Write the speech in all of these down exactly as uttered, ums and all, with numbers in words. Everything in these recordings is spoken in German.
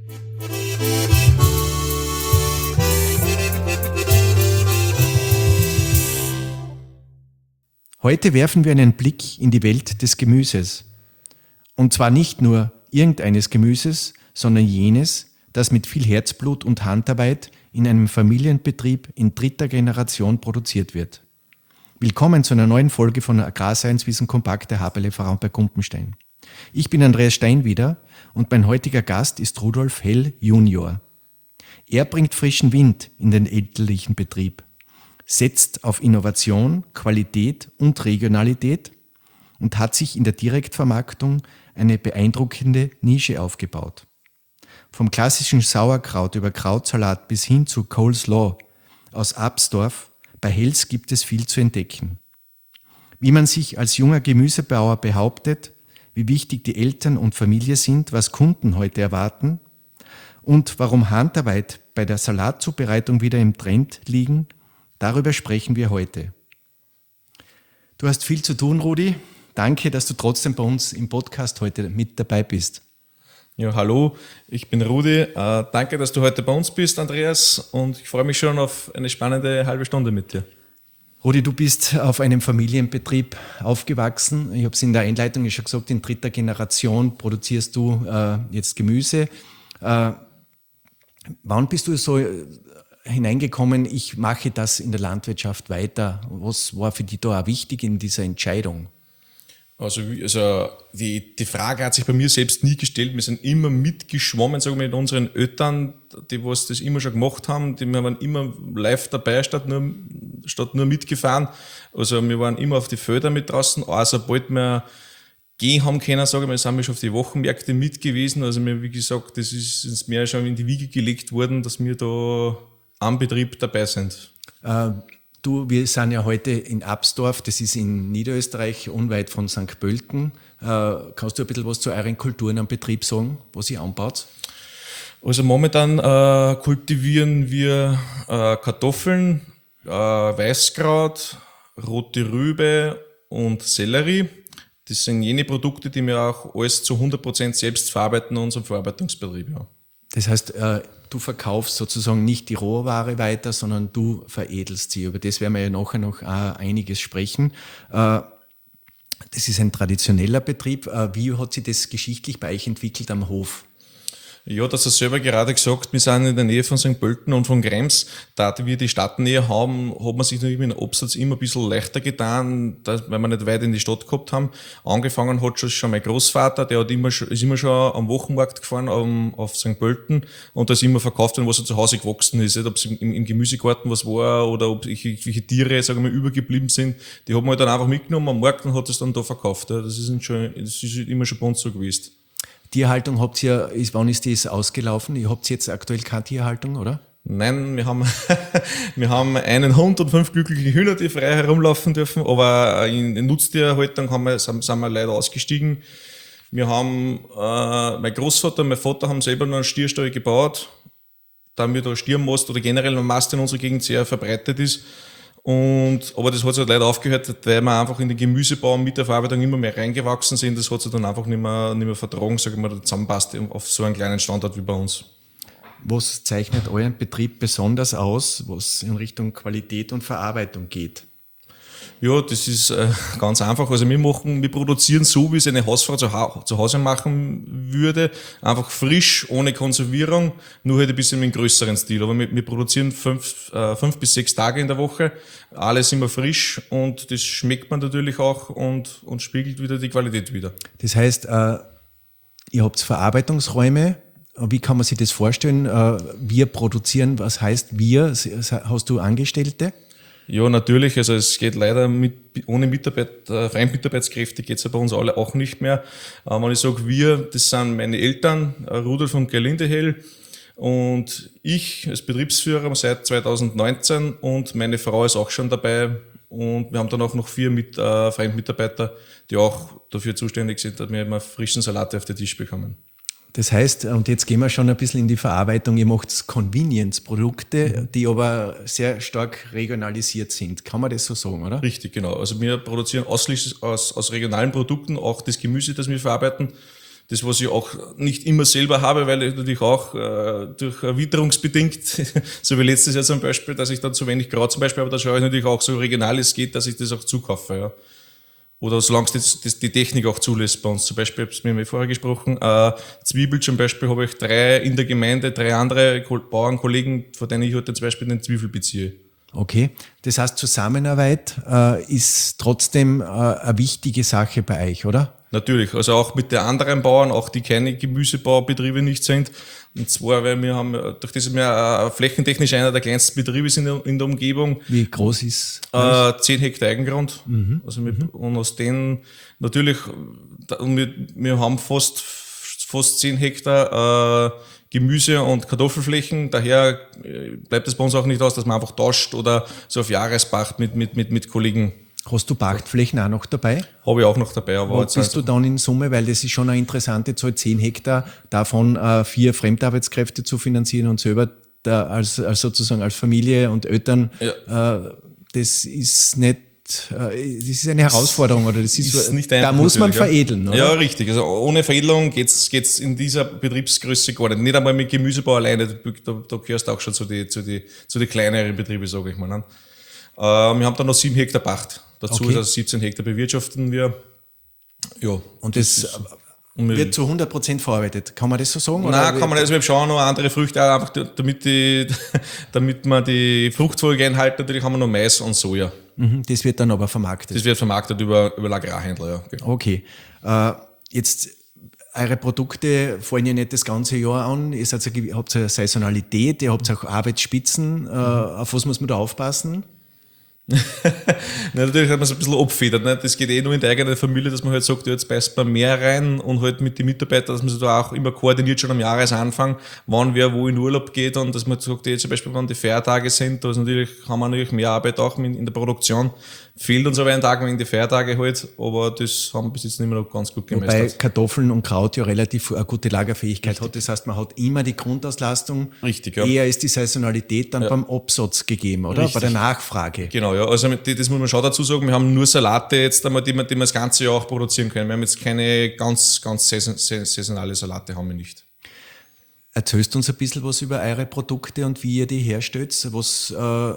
Heute werfen wir einen Blick in die Welt des Gemüses. Und zwar nicht nur irgendeines Gemüses, sondern jenes, das mit viel Herzblut und Handarbeit in einem Familienbetrieb in dritter Generation produziert wird. Willkommen zu einer neuen Folge von Agrarscience Wissen Kompakt der Haberle Verein bei Gumpenstein. Ich bin Andreas Steinwieder und mein heutiger Gast ist Rudolf Hell Junior. Er bringt frischen Wind in den elterlichen Betrieb, setzt auf Innovation, Qualität und Regionalität und hat sich in der Direktvermarktung eine beeindruckende Nische aufgebaut. Vom klassischen Sauerkraut über Krautsalat bis hin zu Coleslaw aus Absdorf, bei Hells gibt es viel zu entdecken. Wie man sich als junger Gemüsebauer behauptet, wie wichtig die Eltern und Familie sind, was Kunden heute erwarten und warum Handarbeit bei der Salatzubereitung wieder im Trend liegen, darüber sprechen wir heute. Du hast viel zu tun, Rudi. Danke, dass du trotzdem bei uns im Podcast heute mit dabei bist. Ja, hallo, ich bin Rudi. Äh, danke, dass du heute bei uns bist, Andreas. Und ich freue mich schon auf eine spannende halbe Stunde mit dir. Rudi, du bist auf einem Familienbetrieb aufgewachsen. Ich habe es in der Einleitung schon gesagt, in dritter Generation produzierst du äh, jetzt Gemüse. Äh, wann bist du so hineingekommen, ich mache das in der Landwirtschaft weiter? Was war für dich da auch wichtig in dieser Entscheidung? Also, also die, die Frage hat sich bei mir selbst nie gestellt. Wir sind immer mitgeschwommen, sagen wir, mit unseren Eltern, die was das immer schon gemacht haben. Die wir waren immer live dabei, statt nur, statt nur mitgefahren. Also wir waren immer auf die Felder mit draußen. Auch sobald wir gehen haben können, sagen wir, sind wir schon auf die Wochenmärkte mit gewesen. Also wir, wie gesagt, das ist uns mehr schon in die Wiege gelegt worden, dass wir da am Betrieb dabei sind. Äh, du, wir sind ja heute in Absdorf, das ist in Niederösterreich, unweit von Sankt Pölten. Äh, kannst du ein bisschen was zu euren Kulturen am Betrieb sagen, was ihr anbaut? Also momentan äh, kultivieren wir äh, Kartoffeln, äh, Weißkraut, rote Rübe und Sellerie. Das sind jene Produkte, die wir auch alles zu hundert Prozent selbst verarbeiten in unserem Verarbeitungsbetrieb. Ja. Das heißt, äh, du verkaufst sozusagen nicht die Rohware weiter, sondern du veredelst sie. Über das werden wir ja nachher noch äh, einiges sprechen. Äh, das ist ein traditioneller Betrieb. Äh, wie hat sich das geschichtlich bei euch entwickelt am Hof? Ja, das hast du selber gerade gesagt, wir sind in der Nähe von Sankt Pölten und von Krems. Da wir die Stadtnähe haben, hat man sich natürlich mit dem Absatz immer ein bisschen leichter getan, weil wir nicht weit in die Stadt gehabt haben. Angefangen hat schon mein Großvater, der hat immer schon, ist immer schon am Wochenmarkt gefahren um, auf Sankt Pölten und da ist immer verkauft worden, was er zu Hause gewachsen ist. Ob es im, im Gemüsegarten was war oder ob irgendwelche Tiere, sagen wir, übergeblieben sind. Die hat man halt dann einfach mitgenommen am Markt und hat es dann da verkauft. Das ist, schon, das ist immer schon bei uns so gewesen. Tierhaltung habt ihr, ist, wann ist das ausgelaufen? Ihr habt jetzt aktuell keine Tierhaltung, oder? Nein, wir haben, wir haben einen Hund und fünf glückliche Hühner, die frei herumlaufen dürfen, aber in Nutztierhaltung haben wir, sind, sind wir leider ausgestiegen. Wir haben, äh, mein Großvater und mein Vater haben selber noch einen Stierstall gebaut, da wir da Stiermast oder generell ein Mast in unserer Gegend sehr verbreitet ist. Und, aber das hat sich halt leider aufgehört, weil wir einfach in den Gemüsebau mit der Verarbeitung immer mehr reingewachsen sind. Das hat sich dann einfach nicht mehr, nicht mehr vertragen, sagen wir mal, zusammenpasst auf so einen kleinen Standort wie bei uns. Was zeichnet euren Betrieb besonders aus, was in Richtung Qualität und Verarbeitung geht? Ja, das ist äh, ganz einfach. Also wir machen, wir produzieren so, wie es eine Hausfrau zu, ha- zu Hause machen würde. Einfach frisch, ohne Konservierung, nur halt ein bisschen im größeren Stil. Aber wir, wir produzieren fünf, äh, fünf bis sechs Tage in der Woche. Alles immer frisch und das schmeckt man natürlich auch und, und spiegelt wieder die Qualität wieder. Das heißt, äh, ihr habt Verarbeitungsräume. Wie kann man sich das vorstellen? Äh, wir produzieren, was heißt wir? Hast du Angestellte? Ja, natürlich. Also es geht leider mit, ohne Mitarbeit, äh, freien Mitarbeitskräfte geht's ja bei uns alle auch nicht mehr. Äh, wenn ich sage wir, das sind meine Eltern, äh, Rudolf und Gerlinde Hell und ich als Betriebsführer seit zweitausendneunzehn und meine Frau ist auch schon dabei und wir haben dann auch noch vier mit, äh, freie Mitarbeiter, die auch dafür zuständig sind, dass wir immer frischen Salat auf den Tisch bekommen. Das heißt, und jetzt gehen wir schon ein bisschen in die Verarbeitung, ihr macht Convenience-Produkte, die aber sehr stark regionalisiert sind. Kann man das so sagen, oder? Richtig, genau. Also wir produzieren ausschließlich aus, aus regionalen Produkten, auch das Gemüse, das wir verarbeiten. Das, was ich auch nicht immer selber habe, weil ich natürlich auch äh, durch äh, witterungsbedingt, so wie letztes Jahr zum Beispiel, dass ich dann zu wenig Kraut zum Beispiel, aber da schaue ich natürlich auch so regional es geht, dass ich das auch zukaufe. Ja. Oder solange es das, das die Technik auch zulässt bei uns. Zum Beispiel, ich habe es mir vorher gesprochen, äh, Zwiebel zum Beispiel habe ich drei in der Gemeinde, drei andere Bauernkollegen, von denen ich heute zum Beispiel den Zwiebel beziehe. Okay, das heißt Zusammenarbeit äh, ist trotzdem äh, eine wichtige Sache bei euch, oder? Natürlich, also auch mit den anderen Bauern, auch die keine Gemüsebaubetriebe nicht sind. Und zwar, weil wir haben, durch das wir äh, flächentechnisch einer der kleinsten Betriebe sind in der, in der Umgebung. Wie groß ist das? Äh, zehn Hektar Eigengrund. Mhm. Also mit, mhm. Und aus denen natürlich, wir, wir haben fast, fast zehn Hektar äh, Gemüse- und Kartoffelflächen. Daher bleibt es bei uns auch nicht aus, dass man einfach tauscht oder so auf Jahrespacht mit, mit, mit, mit Kollegen. Hast du Pachtflächen auch noch dabei? Habe ich auch noch dabei. Aber Wo bist also du dann in Summe, weil das ist schon eine interessante Zahl, zehn Hektar, davon äh, vier Fremdarbeitskräfte zu finanzieren und selber da als, als sozusagen als Familie und Eltern, ja. äh, das ist nicht, äh, das ist eine Herausforderung oder das ist, ist nicht da muss man veredeln, oder? Ja, richtig. Also ohne Veredelung geht's geht's in dieser Betriebsgröße gar nicht. Nicht einmal mit Gemüsebau alleine, da, da gehörst du auch schon zu den zu die, zu die kleineren Betrieben, sage ich mal. Ne? Äh, wir haben dann noch sieben Hektar Pacht. Dazu okay. Also siebzehn Hektar bewirtschaften wir. Ja. Und das, das wird zu hundert Prozent verarbeitet. Kann man das so sagen? Nein, kann man nicht. Also wir schauen noch andere Früchte, auch einfach damit, die, damit man die Fruchtfolge einhalten. Natürlich haben wir noch Mais und Soja. Mhm, das wird dann aber vermarktet? Das wird vermarktet über, über Agrarhändler, ja. Genau. Okay. Äh, jetzt, eure Produkte fallen ja nicht das ganze Jahr an. Ihr seid, ihr habt eine Saisonalität, ihr habt auch Arbeitsspitzen. Äh, auf was muss man da aufpassen? Na, natürlich hat man es ein bisschen abfedert. Ne? Das geht eh nur in der eigenen Familie, dass man halt sagt, ja, jetzt beißt man mehr rein und halt mit den Mitarbeitern, dass man sich da auch immer koordiniert schon am Jahresanfang, wann wer wo in Urlaub geht und dass man sagt, ja, zum Beispiel, wenn die Feiertage sind, da ist natürlich, haben wir natürlich mehr Arbeit auch in der Produktion. Fehlt uns aber einen Tag wegen die Feiertage halt, aber das haben wir bis jetzt nicht mehr noch ganz gut gemeistert. Wobei Kartoffeln und Kraut ja relativ eine gute Lagerfähigkeit Richtig. Hat. Das heißt, man hat immer die Grundauslastung. Richtig, ja. Eher ist die Saisonalität dann ja. beim Absatz gegeben, oder? Richtig. Bei der Nachfrage. Genau, ja. Also das muss man schon dazu sagen, wir haben nur Salate jetzt einmal, die wir, die wir das ganze Jahr auch produzieren können. Wir haben jetzt keine ganz, ganz saisonale Salate, haben wir nicht. Erzählst du uns ein bisschen was über eure Produkte und wie ihr die herstellt? Was, äh,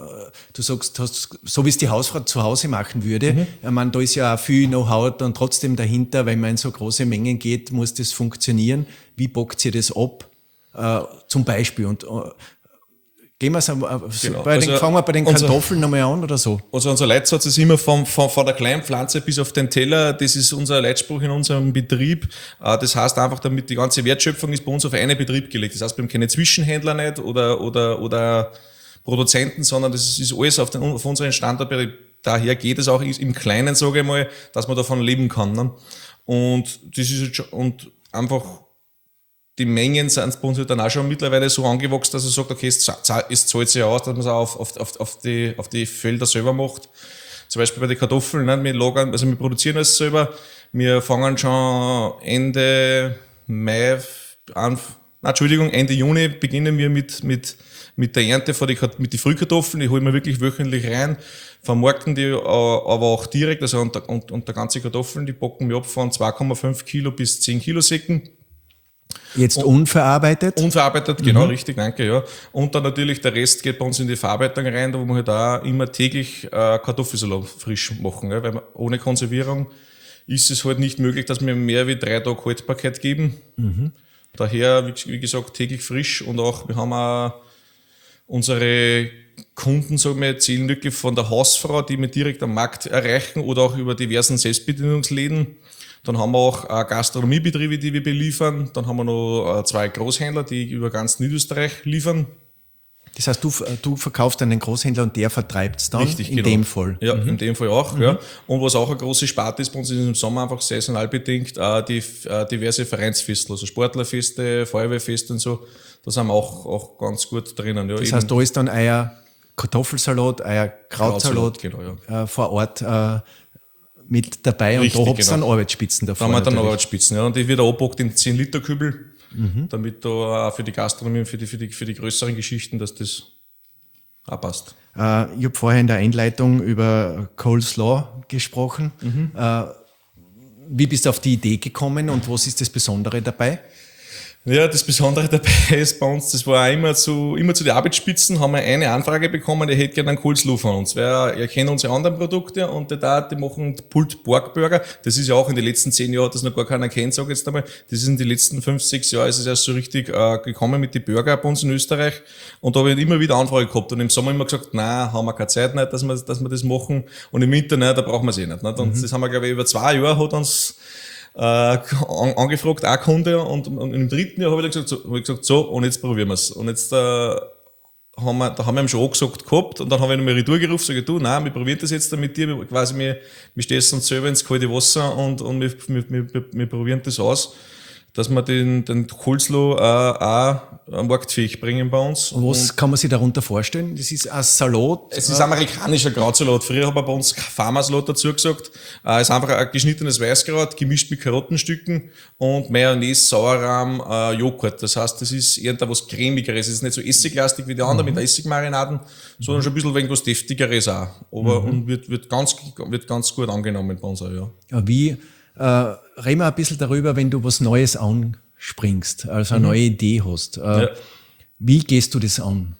du sagst, hast, so wie es die Hausfrau zu Hause machen würde. Mhm. Ich meine, da ist ja auch viel Know-how dann trotzdem dahinter, wenn man in so große Mengen geht, muss das funktionieren. Wie bockt ihr das ab? Äh, zum Beispiel. Und, äh, Gehen wir so, genau. bei den, also fangen wir bei den Kartoffeln nochmal an oder so. Also unser Leitsatz ist immer von, von, von der kleinen Pflanze bis auf den Teller. Das ist unser Leitspruch in unserem Betrieb. Das heißt einfach, damit die ganze Wertschöpfung ist bei uns auf einen Betrieb gelegt. Das heißt, wir haben keine Zwischenhändler nicht oder, oder, oder Produzenten, sondern das ist alles auf, den, auf unseren Standortbetrieb. Daher geht es auch im Kleinen, sage ich mal, dass man davon leben kann. Ne? Und das ist jetzt schon, und einfach die Mengen sind bei uns dann auch schon mittlerweile so angewachsen, dass er sagt, okay, es zahlt sich aus, dass man es auch auf, auf, auf, die, auf die Felder selber macht. Zum Beispiel bei den Kartoffeln, ne, wir lagern, also wir produzieren alles selber. Wir fangen schon Ende Mai an, nein, Entschuldigung, Ende Juni beginnen wir mit, mit, mit der Ernte von die, mit den Frühkartoffeln. Die holen wir wirklich wöchentlich rein, vermarkten die aber auch direkt, also unter, unter, unter ganze Kartoffeln, die bocken wir ab von zwei Komma fünf Kilo bis zehn Kilo Säcken. Jetzt und, unverarbeitet? Unverarbeitet, genau, mhm. richtig, danke, ja. Und dann natürlich der Rest geht bei uns in die Verarbeitung rein, wo wir halt auch immer täglich äh, Kartoffelsalat frisch machen, ja, weil wir, ohne Konservierung ist es halt nicht möglich, dass wir mehr wie drei Tage Haltbarkeit geben. Mhm. Daher, wie, wie gesagt, täglich frisch und auch, wir haben auch unsere Kunden, sagen wir, zählen wirklich von der Hausfrau, die wir direkt am Markt erreichen oder auch über diversen Selbstbedienungsläden. Dann haben wir auch Gastronomiebetriebe, die wir beliefern. Dann haben wir noch zwei Großhändler, die über ganz Niederösterreich liefern. Das heißt, du, du verkaufst an den Großhändler und der vertreibt es dann? Richtig, in genau. dem Fall? Ja, mhm. in dem Fall auch. Mhm. Ja. Und was auch eine große Sparte ist bei uns, ist im Sommer einfach saisonal bedingt, die diverse Vereinsfeste, also Sportlerfeste, Feuerwehrfeste und so. Da sind wir auch, auch ganz gut drinnen. Ja, das heißt, da ist dann euer Kartoffelsalat, euer Krautsalat, Krautsalat genau, ja. äh, vor Ort äh, mit dabei. Richtig, und da habt ihr genau. dann Arbeitsspitzen davor. Da haben wir dann Arbeitsspitzen, ja. Und die wird abgepackt in zehn Liter Kübel, mhm. damit da auch für die Gastronomie und für die, für die, für die größeren Geschichten, dass das auch passt. Äh, ich habe vorher in der Einleitung über Coleslaw gesprochen. Mhm. Äh, wie bist du auf die Idee gekommen und was ist das Besondere dabei? Ja, das Besondere dabei ist bei uns, das war auch immer zu, immer zu den Arbeitsspitzen, haben wir eine Anfrage bekommen, der hätte gerne einen Coleslaw von uns. Weil er kennt unsere anderen Produkte und die da, die machen Pulled Pork Burger. Das ist ja auch in den letzten zehn Jahren, das noch gar keiner kennt, sag ich jetzt einmal. Das ist in den letzten fünf, sechs Jahren, ist es erst so richtig äh, gekommen mit den Burger bei uns in Österreich. Und da habe ich immer wieder Anfrage gehabt und im Sommer immer gesagt, nein, haben wir keine Zeit nicht, dass wir, dass wir das machen. Und im Winter, nein, da brauchen wir es eh nicht. nicht? Und mhm. das haben wir, glaube ich, über zwei Jahre hat uns Äh, an, angefragt, auch Kunde, und, und im dritten Jahr habe ich gesagt, so, hab ich gesagt, so, und jetzt probieren wir es. Und jetzt äh, haben wir, da haben wir ihm schon angesagt gehabt, und dann habe ich nochmal Retour gerufen, sage, du, nein, wir probieren das jetzt mit dir, wir, quasi, wir, wir stessen uns selber ins kalte Wasser und, und wir, wir, wir, wir probieren das aus, dass wir den, den Coleslaw äh, auch marktfähig bringen bei uns. Und was und kann man sich darunter vorstellen? Das ist ein Salat? Es ist amerikanischer Krautsalat. Früher haben wir bei uns Farmersalat dazu gesagt. Es ist einfach ein geschnittenes Weißkraut, gemischt mit Karottenstücken und Mayonnaise, Sauerrahm, äh, Joghurt. Das heißt, das ist irgendwas Cremigeres. Es ist nicht so essiglastig wie die anderen mhm. mit Essigmarinaden, sondern schon ein bisschen was Deftigeres auch. Aber mhm. und wird, wird, ganz, wird ganz gut angenommen bei uns auch, ja. Ja, wie Äh, reden wir ein bisschen darüber, wenn du was Neues anspringst, also eine mhm. neue Idee hast. Äh, ja. Wie gehst du das an?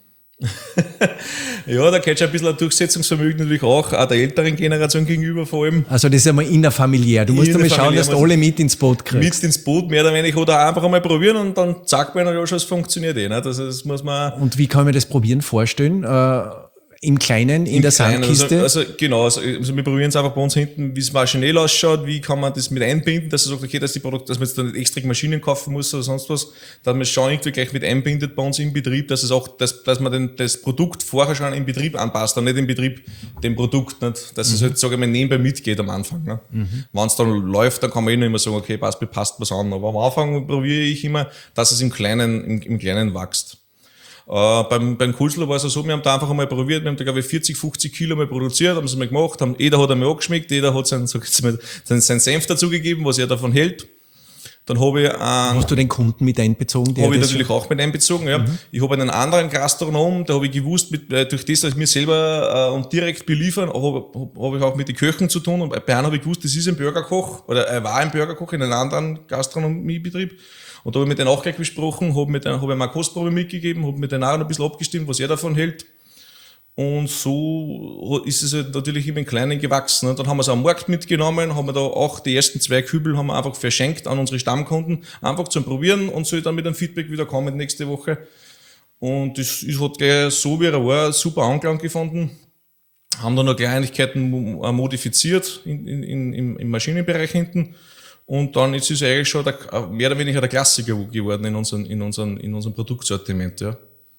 Ja, da gehört schon ein bisschen ein Durchsetzungsvermögen natürlich auch, auch der älteren Generation gegenüber vor allem. Also das ist einmal innerfamiliär. Du musst einmal schauen, dass du alle mit ins Boot kriegst. Mit ins Boot, mehr oder weniger, oder einfach einmal probieren und dann sagt man ja schon, es funktioniert eh. Nicht? Also das muss man. Und wie kann man das probieren vorstellen? Äh, Im Kleinen, in Im der Kleinen, Sandkiste? Also, also genau, also, also wir probieren es einfach bei uns hinten, wie es maschinell ausschaut, wie kann man das mit einbinden, dass er sagt, okay, dass die Produkte, dass man jetzt da nicht extra Maschinen kaufen muss oder sonst was, dass man es schon irgendwie gleich mit einbindet bei uns im Betrieb, dass es auch, dass, dass man den, das Produkt vorher schon im Betrieb anpasst, und nicht im Betrieb dem Produkt, nicht, dass mhm. es halt, sage ich mal, nebenbei mitgeht am Anfang. Ne? Mhm. Wenn es dann läuft, dann kann man eh noch immer sagen, okay, passt, passt was an, aber am Anfang probiere ich immer, dass es im Kleinen, im, im Kleinen wächst. Uh, beim, beim Coleslaw war es so, wir haben da einfach einmal probiert, wir haben da, glaube ich, vierzig, fünfzig Kilo mal produziert, haben es mal gemacht, haben, jeder hat einmal angeschmeckt, jeder hat seinen, sag ich mal, seinen, seinen Senf dazugegeben, was er davon hält. Dann habe ich einen, hast du den Kunden mit einbezogen? Habe ich natürlich auch mit einbezogen, ja. Mhm. Ich habe einen anderen Gastronom, da habe ich gewusst, mit, durch das, dass ich mir selber äh, und direkt beliefern, habe hab ich auch mit den Köchen zu tun, und bei einem habe ich gewusst, das ist ein Burgerkoch, oder er war ein Burgerkoch in einem anderen Gastronomiebetrieb. Und da habe ich mit denen auch gleich besprochen, habe mit denen, habe ihm eine Kostprobe mitgegeben, habe mit denen auch noch ein bisschen abgestimmt, was er davon hält. Und so ist es halt natürlich immer im Kleinen gewachsen. Und dann haben wir es am Markt mitgenommen, haben wir da auch die ersten zwei Kübel haben wir einfach verschenkt an unsere Stammkunden, einfach zum Probieren, und soll dann mit einem Feedback wieder kommen nächste Woche. Und das ist, hat gleich so, wie er war, super Anklang gefunden. Haben dann noch Kleinigkeiten modifiziert in, in, in, im Maschinenbereich hinten. Und dann ist es eigentlich schon der, mehr oder weniger der Klassiker geworden in unserem, in unserem, in unserem Produktsortiment, ja.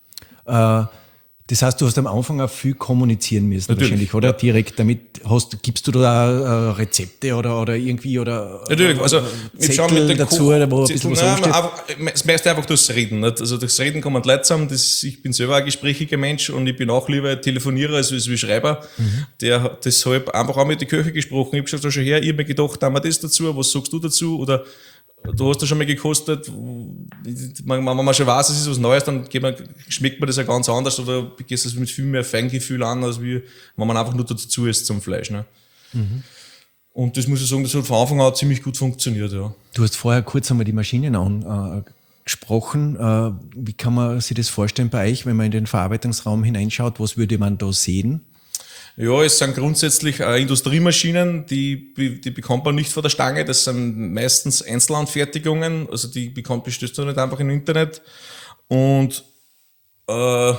Äh, das heißt, du hast am Anfang auch viel kommunizieren müssen, natürlich, wahrscheinlich, oder? Ja. Direkt damit hast, gibst du da äh, Rezepte oder, oder irgendwie, oder natürlich, also wir schauen mit den dazu, oder wo ein bisschen was nein, einfach, das meiste einfach durchs Reden, nicht? Also durchs Reden kommen die Leute zusammen, das, ich bin selber ein gesprächiger Mensch, und ich bin auch lieber Telefonierer als wie Schreiber, mhm. der hat deshalb einfach auch mit der Köche gesprochen. Ich habe gesagt, schau her, ich habe mir gedacht, haben wir das dazu, was sagst du dazu, oder du hast das schon mal gekostet, wenn man schon weiß, es ist was Neues, dann schmeckt man das ja ganz anders, oder gehst du das mit viel mehr Feingefühl an, als wie wenn man einfach nur dazu isst zum Fleisch. Ne? Mhm. Und das muss ich sagen, das hat von Anfang an ziemlich gut funktioniert. Ja. Du hast vorher kurz einmal die Maschinen angesprochen. Äh, wie kann man sich das vorstellen bei euch, wenn man in den Verarbeitungsraum hineinschaut? Was würde man da sehen? Ja, es sind grundsätzlich äh, Industriemaschinen, die, die bekommt man nicht von der Stange. Das sind meistens Einzelanfertigungen, also die bekommt, bestellst du nicht einfach im Internet. Und äh, alles,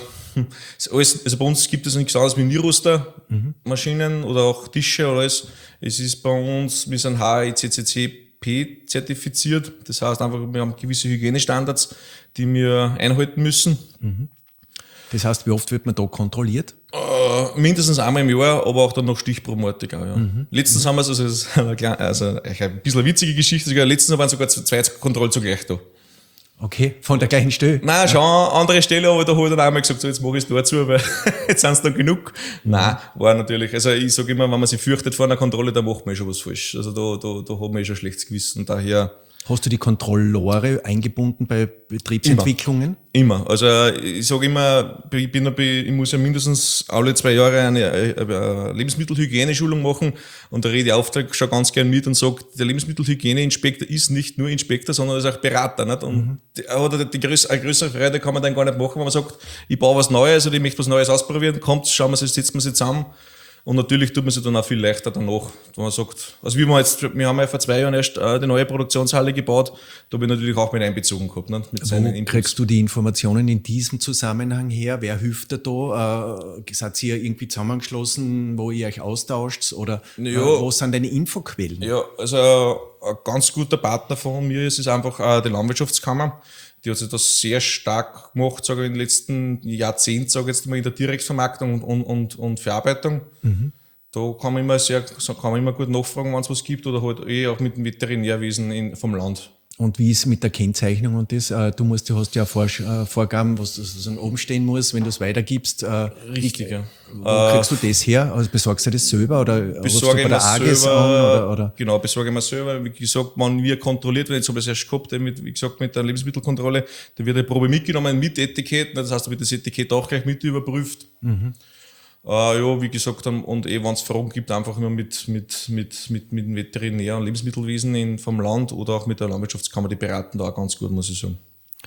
also bei uns gibt es nichts anderes wie Nierröster-Maschinen mhm. oder auch Tische oder alles. Es ist bei uns, wir sind H A C C C P zertifiziert. Das heißt einfach, wir haben gewisse Hygienestandards, die wir einhalten müssen. Mhm. Das heißt, wie oft wird man da kontrolliert? Uh, mindestens einmal im Jahr, aber auch dann noch stichprobenartig. Ja. Mhm. Letztens mhm. haben wir es, also, das ist eine, kleine, also ein bisschen eine witzige Geschichte, sogar letztens waren sogar zwei Kontrollen zugleich da. Okay, von der gleichen Stelle? Nein, schon eine andere Stelle, aber da habe ich dann einmal gesagt, so, jetzt mache ich es dazu, weil jetzt sind es dann genug. Mhm. Nein, war natürlich, also ich sage immer, wenn man sich fürchtet vor einer Kontrolle, dann macht man schon was falsch. Also da, da, da hat man schon ein schlechtes Gewissen. Daher Hast du die Kontrolleure eingebunden bei Betriebsentwicklungen? Immer. immer. Also ich sage immer, ich, bin, ich muss ja mindestens alle zwei Jahre eine, eine Lebensmittelhygieneschulung machen und da rede ich Auftrag schon ganz gern mit und sage, der Lebensmittelhygieneinspektor ist nicht nur Inspektor, sondern ist auch Berater. Nicht? Und mhm. die, oder die größere, eine größere Freude kann man dann gar nicht machen, wenn man sagt, ich baue was Neues oder ich möchte was Neues ausprobieren, kommt, schauen wir es, setzen wir es zusammen. Und natürlich tut man sich dann auch viel leichter danach, wenn man sagt, also wie wir jetzt, wir haben ja vor zwei Jahren erst äh, die neue Produktionshalle gebaut, da habe ich natürlich auch mit einbezogen gehabt. Ne, mit seinen Wo kriegst du die Informationen in diesem Zusammenhang her? Wer hilft dir da? Äh, seid ihr irgendwie zusammengeschlossen, wo ihr euch austauscht? Oder ja, äh, wo sind deine Infoquellen? Ja, also ein ganz guter Partner von mir ist, ist einfach äh, die Landwirtschaftskammer. Die hat sich das sehr stark gemacht, sage ich, in den letzten Jahrzehnten, sage ich jetzt mal, in der Direktvermarktung und, und, und Verarbeitung. Mhm. Da kann man immer sehr, kann man immer gut nachfragen, wenn es was gibt, oder halt eh auch mit dem Veterinärwesen in, vom Land. Und wie ist mit der Kennzeichnung und das? Du musst, du hast ja Vor, äh, Vorgaben, was sozusagen oben stehen muss, wenn du es weitergibst. Äh, Richtig, ja. Wo kriegst du das her? Also besorgst du das selber oder besorge du bei der ich A G S selber, an? Oder, oder? Genau, besorge ich mir selber. Wie gesagt, wenn wir kontrolliert werden, jetzt habe ich es erst gehabt, mit, wie gesagt, mit der Lebensmittelkontrolle, da wird eine Probe mitgenommen mit Etikett, das heißt, da wird das Etikett auch gleich mit überprüft. Mhm. Uh, ja, wie gesagt, und eh, wenn es Fragen gibt, einfach nur mit, mit, mit, mit, mit dem Veterinär- und Lebensmittelwesen in, vom Land oder auch mit der Landwirtschaftskammer, die beraten da auch ganz gut, muss ich sagen.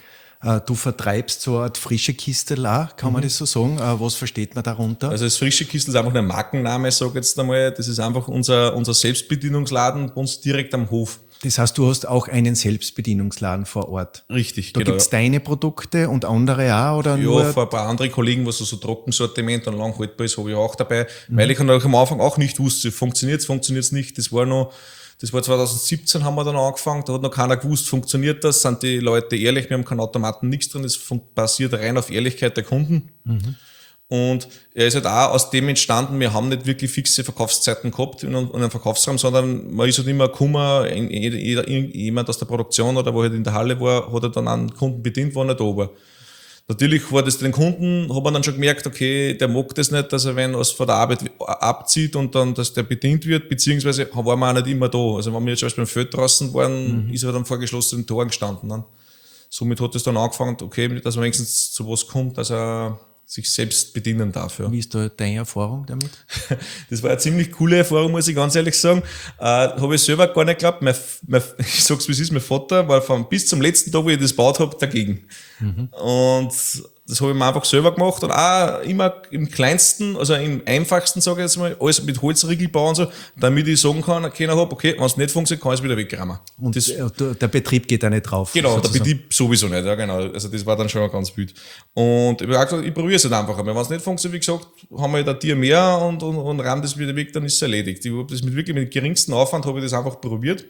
Uh, du vertreibst so eine Art frische Kistel auch, kann mhm. man das so sagen? Uh, was versteht man darunter? Also das frische Kistel ist einfach ein Markenname, sage ich jetzt einmal. Das ist einfach unser, unser Selbstbedienungsladen bei uns direkt am Hof. Das heißt, du hast auch einen Selbstbedienungsladen vor Ort. Richtig, da genau. Da gibt's deine Produkte und andere auch? Oder ja, nur für ein paar andere Kollegen, was so, so Trockensortiment und lang haltbar ist, habe ich auch dabei. Mhm. Weil ich am Anfang auch nicht wusste, funktioniert's, funktioniert's nicht. Das war noch, das war zwanzig siebzehn haben wir dann angefangen, da hat noch keiner gewusst, funktioniert das, sind die Leute ehrlich, wir haben keinen Automaten, nichts drin, das basiert rein auf Ehrlichkeit der Kunden. Mhm. Und er ist halt auch aus dem entstanden, wir haben nicht wirklich fixe Verkaufszeiten gehabt in einem Verkaufsraum, sondern man ist halt immer gekommen, jeder, jemand aus der Produktion oder wo halt in der Halle war, hat er dann einen Kunden bedient, war nicht da war. Natürlich war das den Kunden, hat man dann schon gemerkt, okay, der mag das nicht, dass er wenn was von der Arbeit abzieht und dann, dass der bedient wird, beziehungsweise war man auch nicht immer da. Also wenn wir jetzt zum Beispiel im Feld draußen waren, mhm. ist er dann vor geschlossenen Toren gestanden. Ne? Somit hat es dann angefangen, okay, dass man wenigstens zu was kommt, dass er sich selbst bedienen darf. Ja. Wie ist da deine Erfahrung damit? Das war eine ziemlich coole Erfahrung, muss ich ganz ehrlich sagen. Äh, habe ich selber gar nicht geglaubt. Mein, mein, ich sag's wie es ist, mein Vater war von, bis zum letzten Tag, wo ich das gebaut habe, dagegen. Mhm. Und das habe ich mir einfach selber gemacht und auch immer im kleinsten, also im einfachsten, sage ich jetzt mal, alles mit Holzriegel bauen und so, damit ich sagen kann, okay, okay, wenn es nicht funktioniert, kann ich es wieder wegräumen. Und das, der Betrieb geht da nicht drauf. Genau, sozusagen. Der Betrieb sowieso nicht, ja genau. Also das war dann schon ganz wild. Und ich habe gesagt, ich probiere es halt einfach einmal. Wenn es nicht funktioniert, wie gesagt, haben wir da Tier mehr und, und, und rahmen das wieder weg, dann ist es erledigt. Ich habe das mit wirklich mit geringsten Aufwand habe ich das einfach probiert.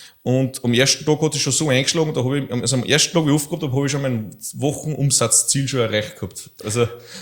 Und am ersten Tag hat es schon so eingeschlagen, da habe ich, also am ersten Tag, wie ich aufgehabt habe, habe ich schon mein Wochenumsatzziel schon erreicht gehabt. Also,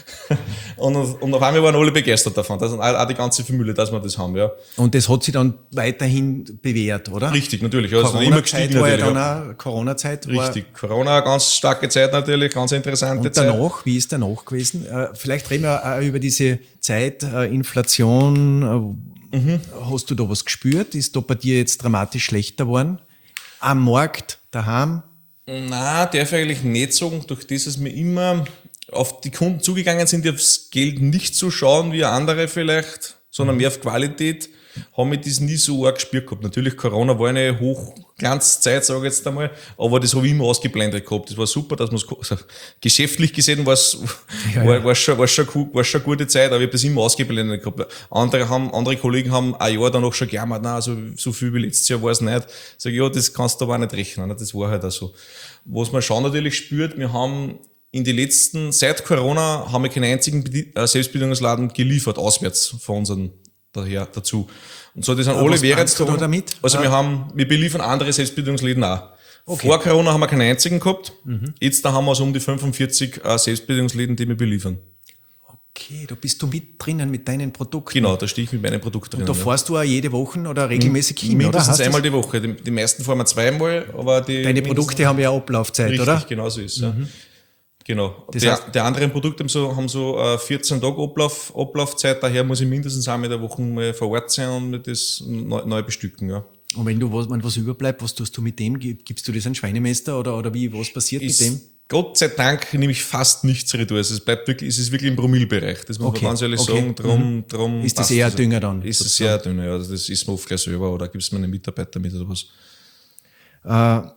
und, und auf einmal waren alle begeistert davon, das, auch die ganze Familie, dass wir das haben, ja. Und das hat sich dann weiterhin bewährt, oder? Richtig, natürlich. Also Corona-Zeit war ja dann auch, Corona-Zeit war. Richtig, Corona, ganz starke Zeit natürlich, ganz interessante Zeit. Und danach, Zeit. Wie ist danach gewesen? Vielleicht reden wir auch über diese Zeit, Inflation. Mhm. Hast du da was gespürt? Ist da bei dir jetzt dramatisch schlechter geworden? Am Markt, daheim? Nein, darf ich eigentlich nicht sagen. Durch das, dass wir immer auf die Kunden zugegangen sind, die aufs Geld nicht so schauen wie andere vielleicht, sondern mehr auf Qualität, haben wir das nie so arg gespürt gehabt. Natürlich, Corona war eine Hochglanzzeit, sage ich jetzt einmal, aber das habe ich immer ausgeblendet gehabt. Das war super, dass man es, also geschäftlich gesehen war es, ja, war, ja. war schon, war schon, war schon eine gute Zeit, aber ich habe das immer ausgeblendet gehabt. Andere haben, andere Kollegen haben ein Jahr danach schon gejammert, nein, also so viel wie letztes Jahr war es nicht. Sag ich, ja, das kannst du aber auch nicht rechnen, das war halt auch so. Was man schon natürlich spürt, wir haben in die letzten, seit Corona haben wir keinen einzigen Selbstbedienungsladen geliefert, auswärts von unseren daher dazu. Und so, das sind alle Währungstage. damit? Also ja. wir haben, wir beliefern andere Selbstbedienungsläden auch. Okay. Vor Corona haben wir keinen einzigen gehabt. Mhm. Jetzt da haben wir so um die fünfundvierzig äh, Selbstbedienungsläden, die wir beliefern. Okay, da bist du mit drinnen mit deinen Produkten. Genau, da stehe ich mit meinen Produkten drin. Und da fährst ja. du auch jede Woche oder regelmäßig hin, mindestens oder? Mindestens einmal die Woche. Die, die meisten fahren wir zweimal, aber die... Deine Produkte haben ja auch Ablaufzeit, richtig, oder? Genau so ist es, mhm. ja. Genau. Das die, heißt, die anderen Produkte haben so, haben so äh, vierzehn Tage Ablauf, Ablaufzeit, daher muss ich mindestens einmal in der Woche mal vor Ort sein und mir das neu, neu bestücken. Ja. Und wenn du was, wenn was überbleibt, was tust du mit dem? Gibst du das an Schweinemeister oder, oder wie, was passiert ist, mit dem? Gott sei Dank nehme ich fast nichts retour. Also es bleibt wirklich, es ist wirklich im Promillbereich. Das muss Okay, man ganz ehrlich okay. sagen. Drum, Mhm. drum Ist das passt eher Dünger dann? Ist es sozusagen? sehr dünner, ja. Also das ist man oft gleich selber oder gibt es meine Mitarbeiter mit oder was. Äh,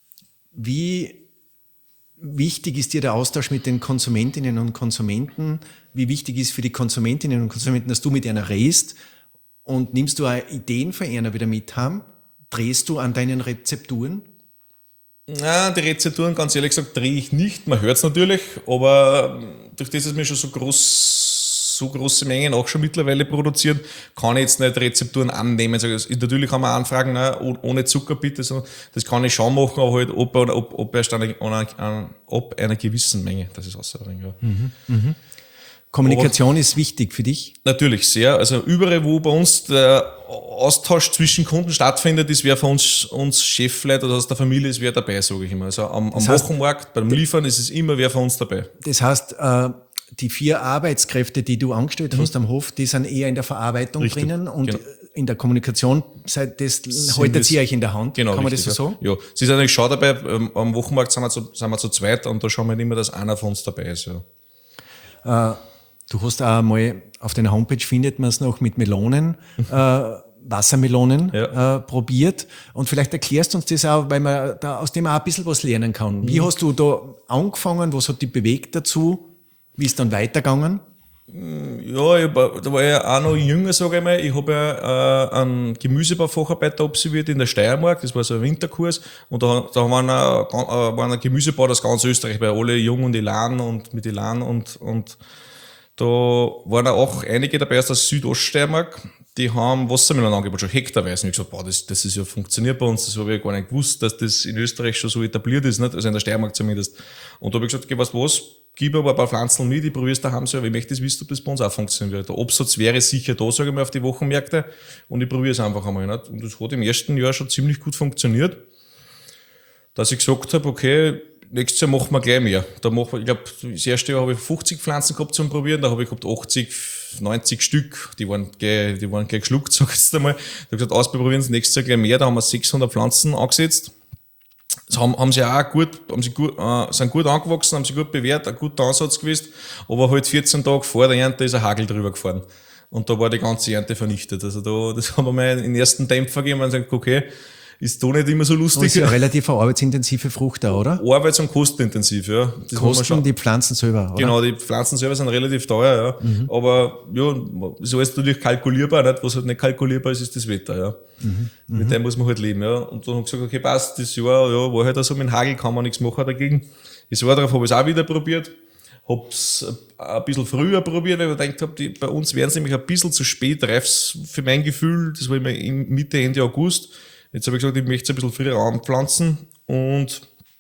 wie wichtig ist dir der Austausch mit den Konsumentinnen und Konsumenten? Wie wichtig ist für die Konsumentinnen und Konsumenten, dass du mit einer redest? Und nimmst du auch Ideen von einer wieder mit haben? Drehst du an deinen Rezepturen? Na, die Rezepturen, ganz ehrlich gesagt, drehe ich nicht. Man hört es natürlich, aber durch das, dass wir schon so groß, so große Mengen auch schon mittlerweile produzieren, kann ich jetzt nicht Rezepturen annehmen. Also, natürlich kann man anfragen, na, ohne Zucker bitte, so, das kann ich schon machen, aber halt, ob, ob, ob erst eine, eine, ob einer gewissen Menge, das ist außerdem, ja. Mhm, mhm. Kommunikation aber ist wichtig für dich? Natürlich sehr. Also überall, wo bei uns der Austausch zwischen Kunden stattfindet, ist wer von uns, uns Chefleiter oder aus der Familie ist wer dabei, sage ich immer. Also am, am heißt, Wochenmarkt, beim Liefern ist es immer wer von uns dabei. Das heißt, die vier Arbeitskräfte, die du angestellt hast mhm. am Hof, die sind eher in der Verarbeitung richtig, drinnen und genau. in der Kommunikation, das haltet ihr euch in der Hand, genau, kann man richtig, das so ja. sagen? Ja, sie sind eigentlich schon dabei, am Wochenmarkt sind wir zu, sind wir zu zweit und da schauen wir immer, dass einer von uns dabei ist. Ja. Äh, Du hast auch mal auf deiner Homepage findet man es noch mit Melonen, äh, Wassermelonen ja. äh, probiert. Und vielleicht erklärst du uns das auch, weil man da aus dem auch ein bisschen was lernen kann. Wie mhm. hast du da angefangen? Was hat dich bewegt dazu? Wie ist dann weitergegangen? Ja, ich war, da war ich auch noch jünger, sage ich mal. Ich habe ja äh, einen Gemüsebaufacharbeiter absolviert in der Steiermark. Das war so ein Winterkurs. Und da, da waren, ein, äh, waren ein Gemüsebau aus ganz Österreich, weil alle jung und Elan und mit Elan und, und da waren auch einige dabei aus der Südoststeiermark, die haben Wassermelonen angeboten, schon hektarweise. Und ich gesagt, boah, das, das ist ja funktioniert bei uns, das habe ich gar nicht gewusst, dass das in Österreich schon so etabliert ist, nicht? Also in der Steiermark zumindest. Und da habe ich gesagt, okay, weißt du was, gib mir aber ein paar Pflanzen mit, ich probiere es daheim selber, ich möchte das wissen, ob das bei uns auch funktioniert. Der Absatz wäre sicher da, sage ich mal, auf die Wochenmärkte und ich probiere es einfach einmal. Nicht? Und das hat im ersten Jahr schon ziemlich gut funktioniert, dass ich gesagt habe, okay, nächstes Jahr machen wir gleich mehr. Da machen wir, ich glaube, das erste Jahr habe ich fünfzig Pflanzen gehabt zum Probieren, da habe ich gehabt achtzig, neunzig Stück, die waren gleich, die waren gleich geschluckt, sag ich jetzt einmal. Da habe ich gesagt, ausprobieren Sie nächstes Jahr gleich mehr, da haben wir sechshundert Pflanzen angesetzt. Das haben, haben sie auch gut, haben sie gut, äh, sind gut angewachsen, haben sie gut bewährt, ein guter Ansatz gewesen, aber halt vierzehn Tage vor der Ernte ist ein Hagel drüber gefahren. Und da war die ganze Ernte vernichtet. Also da, das haben wir mal in den ersten Dämpfer gegeben und gesagt, okay, ist doch nicht immer so lustig. Das ist ja relativ eine arbeitsintensive Frucht da, oder? Arbeits- und kostenintensiv, ja. Das Kosten die Pflanzen selber, oder? Genau, die Pflanzen selber sind relativ teuer, ja. Mhm. Aber, ja, ist alles natürlich kalkulierbar, nicht? Was halt nicht kalkulierbar ist, ist das Wetter, ja. Mhm. Mit dem muss man halt leben, ja. Und dann habe ich gesagt, okay, passt, das Jahr, ja, war halt auch so, mit dem Hagel kann man nichts machen dagegen. Das Jahr darauf habe ich es auch wieder probiert. Hab's ein bisschen früher probiert, weil ich gedacht habe, die, bei uns wären es nämlich ein bisschen zu spät reif für mein Gefühl. Das war immer im Mitte, Ende August. Jetzt habe ich gesagt, ich möchte es ein bisschen früher anpflanzen und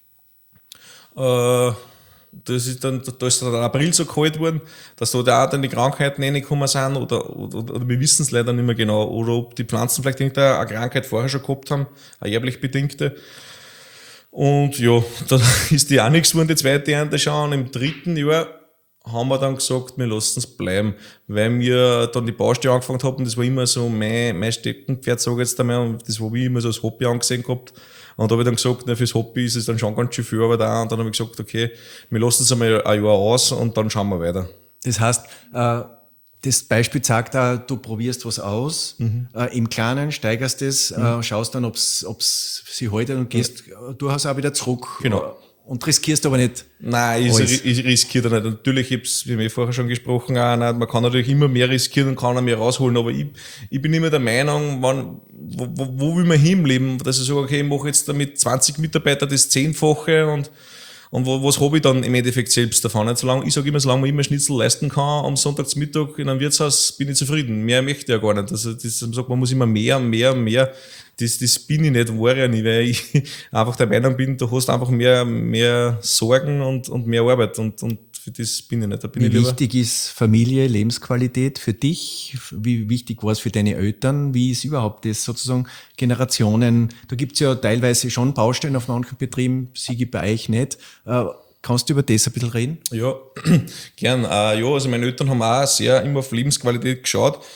äh, das ist dann, da ist dann der April so kalt worden, dass da auch dann die Krankheiten reingekommen sind oder, oder, oder wir wissen es leider nicht mehr genau, oder ob die Pflanzen vielleicht irgendeine Krankheit vorher schon gehabt haben, eine erblich bedingte. Und ja, da ist die auch nichts geworden, die zweite Ernte schon. Im dritten Jahr haben wir dann gesagt, wir lassen es bleiben, weil wir dann die Baustelle angefangen haben, das war immer so mein, mein Steckenpferd, sage ich jetzt einmal, und das habe ich immer so als Hobby angesehen gehabt. Und da habe ich dann gesagt, na, fürs Hobby ist es dann schon ganz schön viel Arbeit auch. Und dann habe ich gesagt, okay, wir lassen es einmal ein Jahr aus und dann schauen wir weiter. Das heißt, äh, das Beispiel zeigt auch, du probierst was aus, mhm. äh, im Kleinen steigerst es, mhm. äh, schaust dann, ob es sich hält und gehst ja. durchaus auch wieder zurück. Genau. Und riskierst aber nicht. Nein, ich, ich riskiere da nicht. Natürlich, ich hab's, wie wir vorher schon gesprochen haben, man kann natürlich immer mehr riskieren und kann auch mehr rausholen, aber ich, ich bin immer der Meinung, wann, wo, wo, wo will man hinleben, dass ich sage, okay, ich mache jetzt damit zwanzig Mitarbeiter das Zehnfache und, und was habe ich dann im Endeffekt selbst davon? Nicht? Solange, ich sage immer, solange man immer Schnitzel leisten kann, am Sonntagsmittag in einem Wirtshaus, bin ich zufrieden. Mehr möchte ich ja gar nicht. Also, das, man sagt, man muss immer mehr, mehr, mehr. Das, das bin ich nicht, war ja nicht, weil ich einfach der Meinung bin, du hast einfach mehr, mehr Sorgen und, und mehr Arbeit und, und für das bin ich nicht. Da bin Wie ich lieber. wichtig ist Familie, Lebensqualität für dich? Wie wichtig war es für deine Eltern? Wie ist überhaupt das sozusagen Generationen? Da gibt es ja teilweise schon Baustellen auf manchen Betrieben, sie bei euch nicht. Äh, kannst du über das ein bisschen reden? Ja, gern. Äh, ja, also meine Eltern haben auch sehr immer auf Lebensqualität geschaut.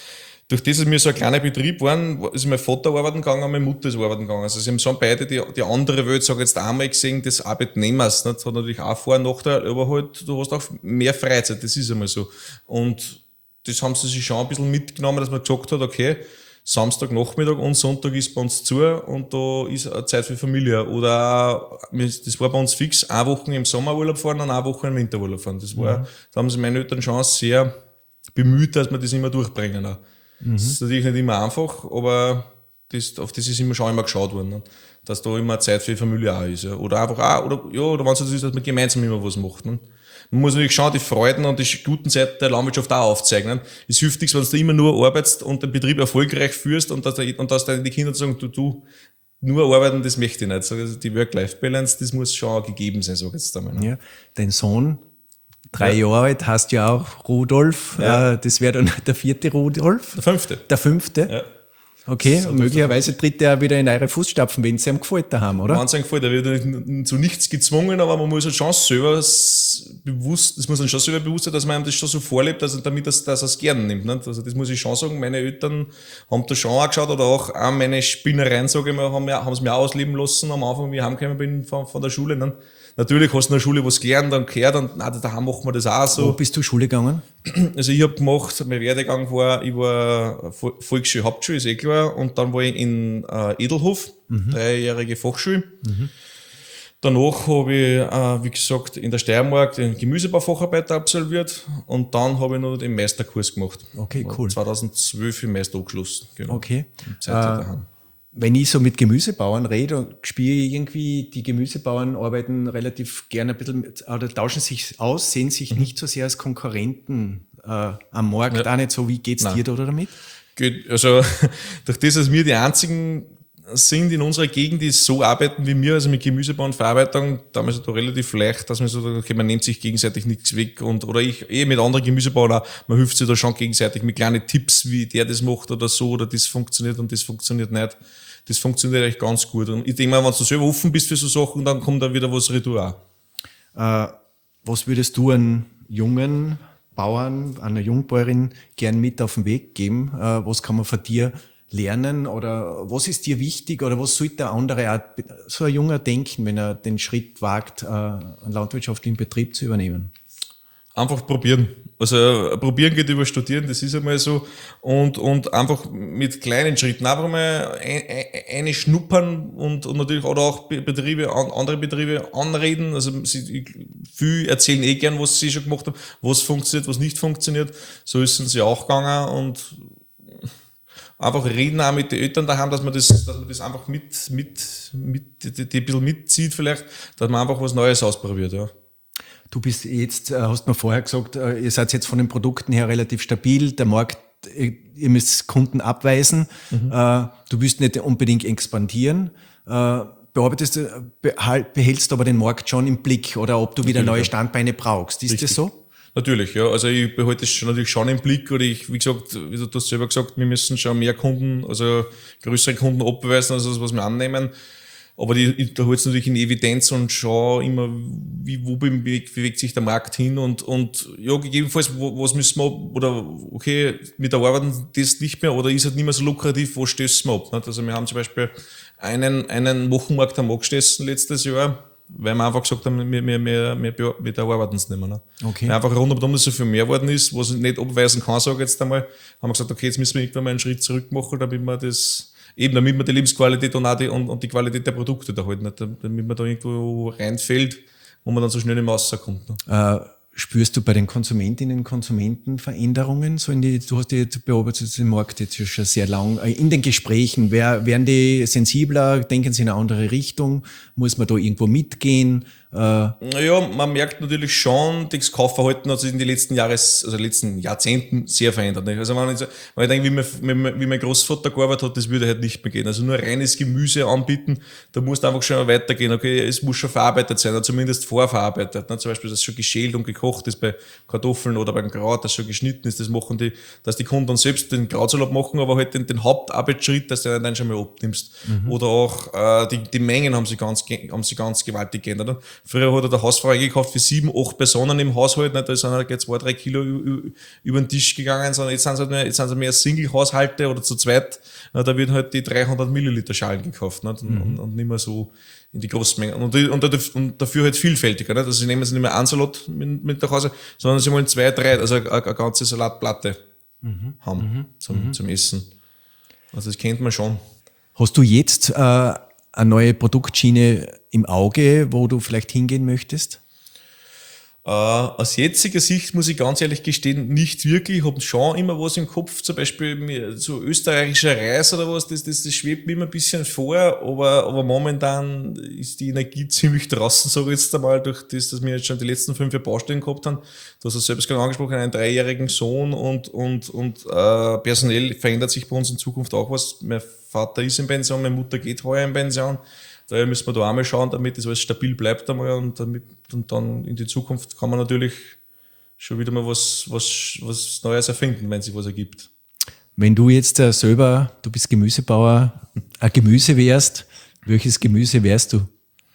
durch das, dass wir so ein kleiner Betrieb waren, ist mein Vater arbeiten gegangen und meine Mutter ist arbeiten gegangen. Also sie haben so beide die, die andere Welt, sag ich jetzt einmal gesehen, des Arbeitnehmers. Das hat natürlich auch Vor- und Nachteil, aber halt, du hast auch mehr Freizeit, das ist einmal so. Und das haben sie sich schon ein bisschen mitgenommen, dass man gesagt hat, okay, Samstag, Nachmittag und Sonntag ist bei uns zu und da ist eine Zeit für Familie. Oder auch, das war bei uns fix, eine Woche im Sommerurlaub fahren und eine Woche im Winterurlaub fahren. Das war, mhm. da haben sich meine Eltern schon sehr bemüht, dass wir das immer durchbringen. Auch. Mhm. Das ist natürlich nicht immer einfach, aber das, auf das ist immer schon immer geschaut worden, ne? Dass da immer Zeit für die Familie auch ist. Ja. Oder einfach auch, oder, ja, oder wenn es so ist, dass man gemeinsam immer was macht. Ne? Man muss natürlich schon die Freuden und die guten Seiten der Landwirtschaft auch aufzeigen. Es hilft nichts, wenn du immer nur arbeitest und den Betrieb erfolgreich führst und dass, und dass dann die Kinder sagen, du, du, nur arbeiten, das möchte ich nicht. Also die Work-Life-Balance, das muss schon gegeben sein, sag ich jetzt einmal. Ne? Ja, dein Sohn, drei ja. Jahre alt, heißt ja auch Rudolf. Ja. Das wäre dann der vierte Rudolf. Der fünfte. Der fünfte? Ja. Okay, so, möglicherweise tritt er wieder in eure Fußstapfen, wenn es ihm gefällt daheim, oder? Wenn es ihm gefällt, er wird zu nichts gezwungen, aber man muss halt schon selber bewusst, das muss man schon selber bewusst sein, dass man ihm das schon so vorlebt, also damit er es gerne nimmt. Nicht? Also das muss ich schon sagen, meine Eltern haben da schon angeschaut oder auch, auch meine Spinnereien, sage ich mal, haben, haben es mir auch ausleben lassen am Anfang, wie ich heimgekommen bin von, von der Schule. Nicht? Natürlich hast du in der Schule was gelernt, dann gehört und na, daheim machen wir das auch so. Wo bist du Schule gegangen? Also ich habe gemacht, mein Werdegang war, ich war Volksschule, Hauptschule, ist eh klar, und dann war ich in äh, Edelhof, mhm. dreijährige Fachschule. Mhm. Danach habe ich, äh, wie gesagt, in der Steiermark den Gemüsebaufacharbeiter absolviert und dann habe ich noch den Meisterkurs gemacht. Okay, cool. zweitausendzwölf im Meister abgeschlossen. Genau. Okay. Äh, wenn ich so mit Gemüsebauern rede, spüre ich irgendwie, die Gemüsebauern arbeiten relativ gerne ein bisschen, oder tauschen sich aus, sehen sich mhm. nicht so sehr als Konkurrenten äh, am Markt, ja. auch nicht so. Wie geht's Nein. dir da damit? Gut, also durch das, dass wir die einzigen sind in unserer Gegend, die so arbeiten wie wir, also mit Gemüsebau und Verarbeitung, da ist es da relativ leicht, dass man so, okay, man nimmt sich gegenseitig nichts weg und, oder ich, eh mit anderen Gemüsebauern auch, man hilft sich da schon gegenseitig mit kleinen Tipps, wie der das macht oder so, oder das funktioniert und das funktioniert nicht. Das funktioniert eigentlich ganz gut. Und ich denke mal, wenn du selber offen bist für so Sachen, dann kommt da wieder was retour. Äh, was würdest du einem jungen Bauern, einer Jungbäuerin gern mit auf den Weg geben? Äh, was kann man von dir lernen oder was ist dir wichtig oder was sollte der andere auch, so ein Junger denken, wenn er den Schritt wagt, einen landwirtschaftlichen Betrieb zu übernehmen? Einfach probieren. Also probieren geht über studieren, das ist einmal so. Und, und einfach mit kleinen Schritten einfach mal ein, ein, eine schnuppern und, und natürlich oder auch Betriebe, andere Betriebe anreden. Also sie viel erzählen eh gern, was sie schon gemacht haben, was funktioniert, was nicht funktioniert. So ist es ja auch gegangen und einfach reden auch mit den Eltern daheim, dass man das, dass man das einfach mit, mit, mit, die, die ein bisschen mitzieht vielleicht, dass man einfach was Neues ausprobiert, ja. Du bist jetzt, hast mir vorher gesagt, ihr seid jetzt von den Produkten her relativ stabil, der Markt, ihr müsst Kunden abweisen, mhm. du willst nicht unbedingt expandieren, bearbeitest, behältst aber den Markt schon im Blick oder ob du wieder neue Standbeine brauchst, ist Richtig. Das so? Natürlich, ja. Also ich behalte es natürlich schon im Blick oder ich, wie gesagt, wie du hast selber gesagt, wir müssen schon mehr Kunden, also größere Kunden abbeweisen, als das, was wir annehmen. Aber die, da holst du natürlich in Evidenz und schau immer, wie, wo bewegt, bewegt sich der Markt hin und, und ja, gegebenenfalls, wo, was müssen wir, oder okay, mit der Arbeit das nicht mehr, oder ist halt nicht mehr so lukrativ, wo stößt man ab, nicht? Also wir haben zum Beispiel einen, einen Wochenmarkt am abgestoßen letztes Jahr, weil wir einfach gesagt haben, wir, wir, wir, wir, wir da arbeiten es nicht mehr. Ne? Okay. Weil einfach rundum, dass so viel mehr geworden ist, was ich nicht abweisen kann, sage ich jetzt einmal, haben wir gesagt, okay, jetzt müssen wir irgendwann mal einen Schritt zurück machen, damit wir das, eben damit man die Lebensqualität und auch die, und, und die Qualität der Produkte da halten, nicht? Damit man da irgendwo reinfällt, wo man dann so schnell nicht mehr rauskommt. Ne? Äh, spürst du bei den Konsumentinnen und Konsumenten Veränderungen? So in die, du hast die beobachtet den Markt jetzt schon sehr lang. In den Gesprächen, wer, werden die sensibler? Denken sie in eine andere Richtung? Muss man da irgendwo mitgehen? Äh, naja, man merkt natürlich schon, das Kaufverhalten hat sich in den letzten Jahres, also letzten Jahrzehnten sehr verändert. Nicht? Also wenn ich, wenn ich denke, wie mein, wie mein Großvater gearbeitet hat, das würde halt nicht mehr gehen. Also nur reines Gemüse anbieten, da musst du einfach schon weitergehen. Okay, es muss schon verarbeitet sein, oder zumindest vorverarbeitet. Ne? Zum Beispiel, dass es schon geschält und gekocht ist bei Kartoffeln oder beim Kraut, das schon geschnitten ist. Das machen die, dass die Kunden dann selbst den Krautsalat machen, aber halt den, den Hauptarbeitsschritt, dass du den dann schon mal abnimmst. Mhm. Oder auch äh, die, die Mengen haben sich ganz, haben sich ganz gewaltig geändert. früher hat er der Hausfrau eingekauft für sieben, acht Personen im Haushalt, nicht? Da sind halt zwei, drei Kilo über den Tisch gegangen, sondern jetzt sind es halt mehr, jetzt sind es mehr Single-Haushalte oder zu zweit, da wird halt die dreihundert Milliliter Schalen gekauft, nicht? Und, mhm. und, und nicht mehr so in die Großmengen. Und, und, und dafür halt vielfältiger, nicht? Also sie nehmen sie nicht mehr einen Salat mit, mit nach Hause, sondern sie wollen zwei, drei, also eine, eine ganze Salatplatte mhm. haben mhm. Zum, mhm. zum Essen. Also das kennt man schon. Hast du jetzt äh, eine neue Produktschiene im Auge, wo du vielleicht hingehen möchtest? Äh, aus jetziger Sicht muss ich ganz ehrlich gestehen, nicht wirklich. Ich habe schon immer was im Kopf, zum Beispiel so österreichischer Reis oder was, das, das, das schwebt mir immer ein bisschen vor, aber, aber momentan ist die Energie ziemlich draußen, sage ich jetzt einmal, durch das, dass wir jetzt schon die letzten fünf Jahre Baustellen gehabt haben. Du hast es selbst gerade angesprochen, einen dreijährigen Sohn und, und, und äh, personell verändert sich bei uns in Zukunft auch was. Mein Vater ist in Pension, meine Mutter geht heuer in Pension. Daher müssen wir da einmal schauen, damit das alles stabil bleibt einmal und, damit, und dann in die Zukunft kann man natürlich schon wieder mal was, was, was Neues erfinden, wenn sich was ergibt. Wenn du jetzt äh, selber, du bist Gemüsebauer, ein Gemüse wärst, welches Gemüse wärst du?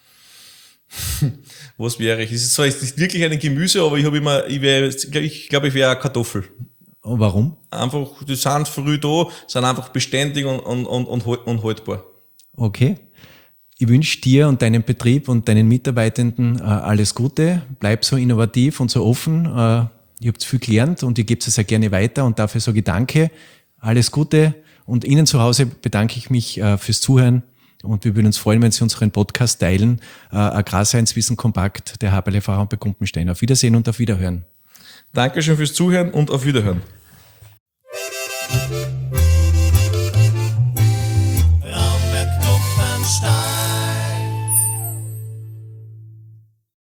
Was wäre ich? Es ist zwar nicht wirklich ein Gemüse, aber ich habe immer, ich, wär, ich glaube, ich wäre eine Kartoffel. Und warum? Einfach, die sind früh da, sind einfach beständig und, und, und, und haltbar. Okay. Ich wünsche dir und deinem Betrieb und deinen Mitarbeitenden äh, alles Gute. Bleib so innovativ und so offen. Äh, ihr habt viel gelernt und ihr gebt es sehr gerne weiter und dafür sage ich danke. Alles Gute und Ihnen zu Hause bedanke ich mich äh, fürs Zuhören und wir würden uns freuen, wenn Sie unseren Podcast teilen. Äh, Agrarscience-Wissen kompakt, der Haberle Fahrer bei Kumpenstein. Auf Wiedersehen und auf Wiederhören. Dankeschön fürs Zuhören und auf Wiederhören.